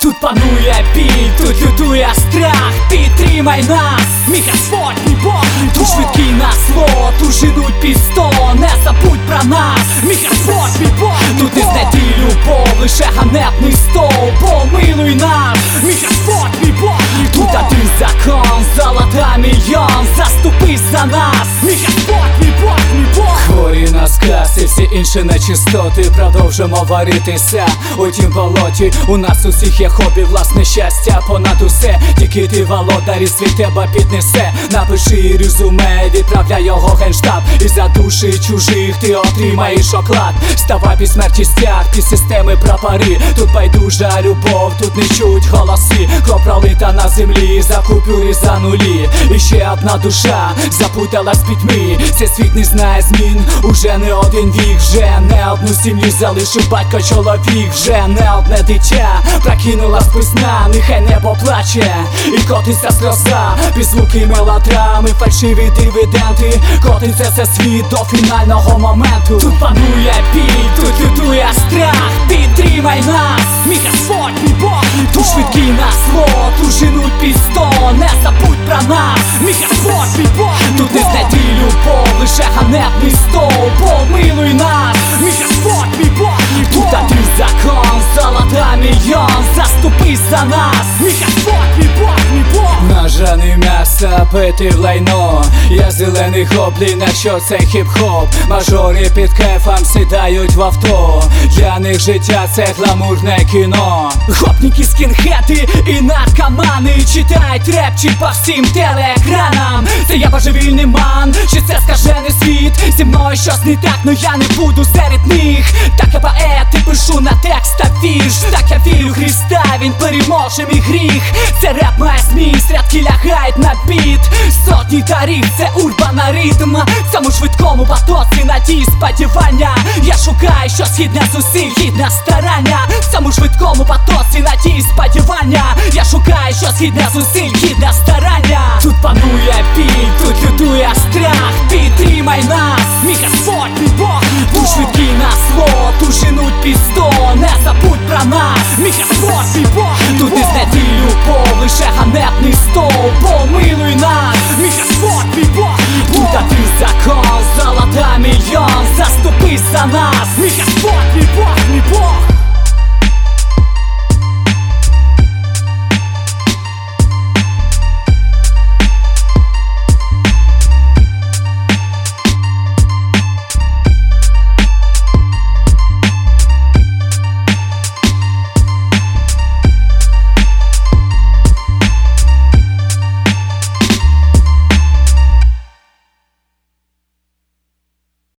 Тут панує біль, тут лютує страх. Підтримай нас, мій Господь, мій Бог, мій Бог. Тут швидкий на зло, тут женуть під сто. Не забудь про нас, мій Господь, мій Бог, мій Бог. Тут не знайти любов, лише ганебний стол. Помилуй нас, мій Господь, мій Бог, мій Бог. Тут один закон, золота мільйон. Заступись за нас, мій Господь, мій Бог, мій Бог. Хворі на сказки, всі інші нечистоти. Продовжимо варитися у тім болоті. У нас усіх є хобі, власне щастя понад усе. Тільки ти володар і світ тебе піднесе. Напиши резюме, відправляй його генштаб. І за душі чужих ти отримаєш оклад. Ставай під смерті стяг, під системи прапори. Тут байдужа любов, тут не чуть голоси. Кров пролита на землі, за купюри, за нулі. І ще одна душа запуталась в пітьмі. Цей світ не знає змін, уже не один вік. Вже не одну сім'ю залишив батько чоловік. Вже не одне дитя прокинулась пісня. Нехай небо плаче і котиться сльоза. Під звуки мелодрами, фальшиві дивіденти. Котиться це світ до фінального моменту. Тут панує біль, тут лютує страх. Підтримай нас, мій Господь, мій Бог, мій Бог. Тут швидкий на зло, тут женуть під сто. Не забудь про нас, мій Господь, мій Бог, мій Бог. Тут не знайти любов, лише ганебний стол. Помилуй нас, мій Господь, мій Бог, мій Бог. Тут один закон, золота мільйон. Заступись за нас, мій Господь, мій Бог, мій Бог. Нажане м'ясо, пити в лайно. Я зелений гоблін, якщо це хіп-хоп. Мажори під кайфом сідають в авто. Для них життя це гламурне кіно. Гопніки, скінхети і наркомани читають репчі по всім телеекранам. Це я божевільний ман, чи це скажений світ? Зі мною щось не так, но я не буду серед них. Так я поет і пишу на текстах вірш. Так я вірю в Христа, він переможе мій гріх. Це реп має зміст, рядки лягають на біт. Сотні дарів, це урбана ритм. В цьому швидкому потоці надії, сподівання. Я шукаю щось гідне зусиль, гідне старання. В цьому швидкому потоці надії, сподівання. Я шукаю щось гідне зусиль, гідне старання. Тут панує біль, тут лютує страх. Підтримай нас, мій Господь, мій Бог, мій Бог. Тут швидкий на зло, тут женуть під сто. Не забудь про нас, мій Господь, мій Бог, мій Бог. Тут не знайти любов, лише ганебний стол. Помилуй нас, мій Господь, мій Бог, мій Бог. Тут один закон, золота мільйон. Заступись за нас, мій Господь, мій Бог, мій Бог.